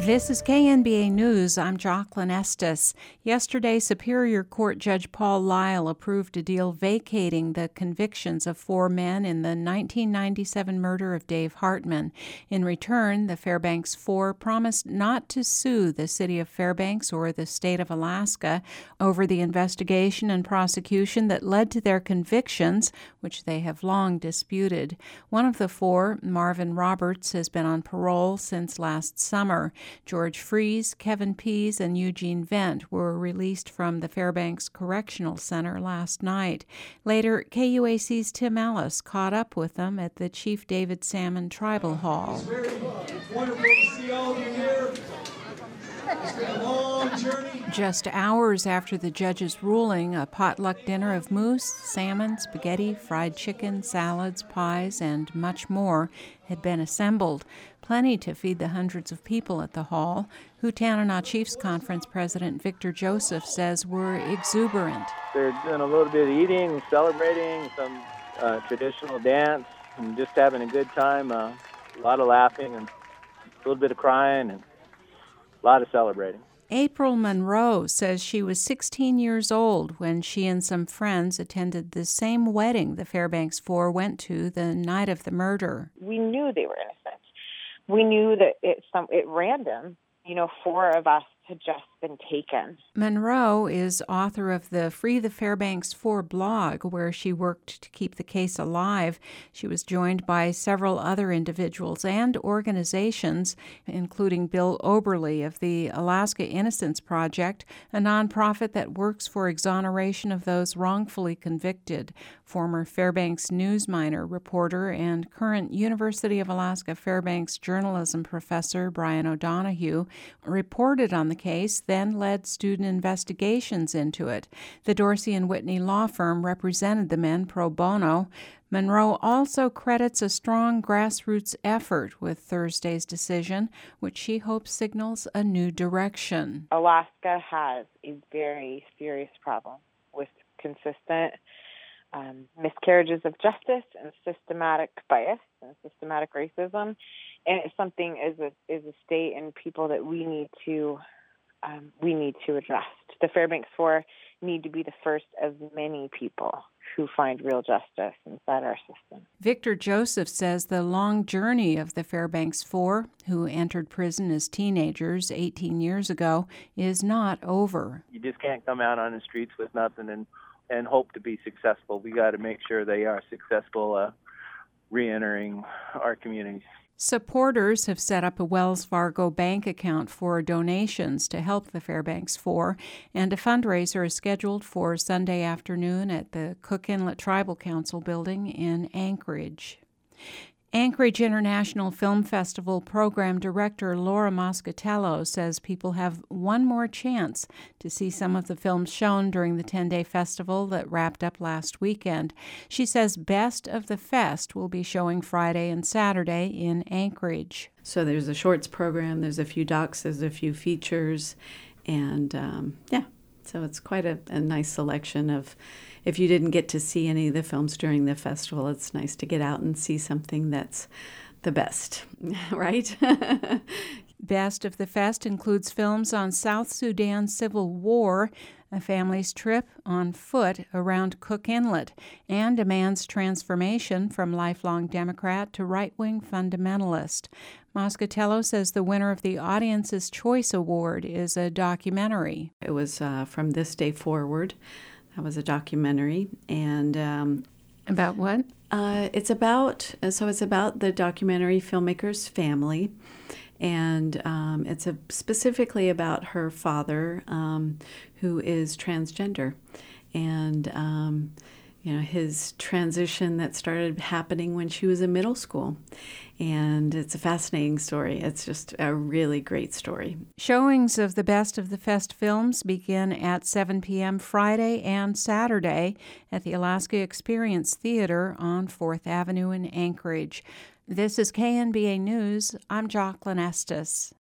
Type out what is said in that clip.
This is KNBA News. I'm Jocelyn Estes. Yesterday, Superior Court Judge Paul Lyle approved a deal vacating the convictions of 4 men in the 1997 murder of Dave Hartman. In return, the Fairbanks Four promised not to sue the city of Fairbanks or the state of Alaska over the investigation and prosecution that led to their convictions, which they have long disputed. One of the 4, Marvin Roberts, has been on parole since last summer. George Fries, Kevin Pease, and Eugene Vent were released from the Fairbanks Correctional Center last night. Later, KUAC's Tim Ellis caught up with them at the Chief David Salmon Tribal Hall. It's wonderful to see all of you here. It's been a long journey. Just hours after the judge's ruling, a potluck dinner of moose, salmon, spaghetti, fried chicken, salads, pies, and much more had been assembled. Plenty to feed the hundreds of people at the hall, who Tanana Chiefs Conference President Victor Joseph says were exuberant. They're doing a little bit of eating, celebrating, some traditional dance, and just having a good time. A lot of laughing and a little bit of crying and a lot of celebrating. April Monroe says she was 16 years old when she and some friends attended the same wedding the Fairbanks Four went to the night of the murder. We knew they were innocent. We knew that at random, 4 of us had just been taken. Monroe is author of the Free the Fairbanks Four blog, where she worked to keep the case alive. She was joined by several other individuals and organizations, including Bill Oberly of the Alaska Innocence Project, a nonprofit that works for exoneration of those wrongfully convicted. Former Fairbanks News Miner reporter and current University of Alaska Fairbanks journalism professor Brian O'Donohue reported on the case, then led student investigations into it. The Dorsey and Whitney law firm represented the men pro bono. Monroe also credits a strong grassroots effort with Thursday's decision, which she hopes signals a new direction. Alaska has a very serious problem with consistent miscarriages of justice and systematic bias and systematic racism. And it's something as a state and people that we need to address. The Fairbanks Four need to be the first of many people who find real justice inside our system. Victor Joseph says the long journey of the Fairbanks Four, who entered prison as teenagers 18 years ago, is not over. You just can't come out on the streets with nothing and hope to be successful. We got to make sure they are successful re-entering our communities. Supporters have set up a Wells Fargo bank account for donations to help the Fairbanks Four, and a fundraiser is scheduled for Sunday afternoon at the Cook Inlet Tribal Council building in Anchorage. Anchorage International Film Festival program director Laura Moscatello says people have one more chance to see some of the films shown during the 10-day festival that wrapped up last weekend. She says Best of the Fest will be showing Friday and Saturday in Anchorage. So there's a shorts program, there's a few docs, there's a few features, and so it's quite a nice selection of, if you didn't get to see any of the films during the festival, it's nice to get out and see something that's the best, right? Best of the Fest includes films on South Sudan Civil War, a family's trip on foot around Cook Inlet, and a man's transformation from lifelong Democrat to right-wing fundamentalist. Moscatello says the winner of the Audience's Choice Award is a documentary. It was From This Day Forward. That was a documentary, and about what? It's about the documentary filmmaker's family, and it's specifically about her father, who is transgender, and his transition that started happening when she was in middle school. And it's a fascinating story. It's just a really great story. Showings of the Best of the Fest films begin at 7 p.m. Friday and Saturday at the Alaska Experience Theater on 4th Avenue in Anchorage. This is KNBA News. I'm Jocelyn Estes.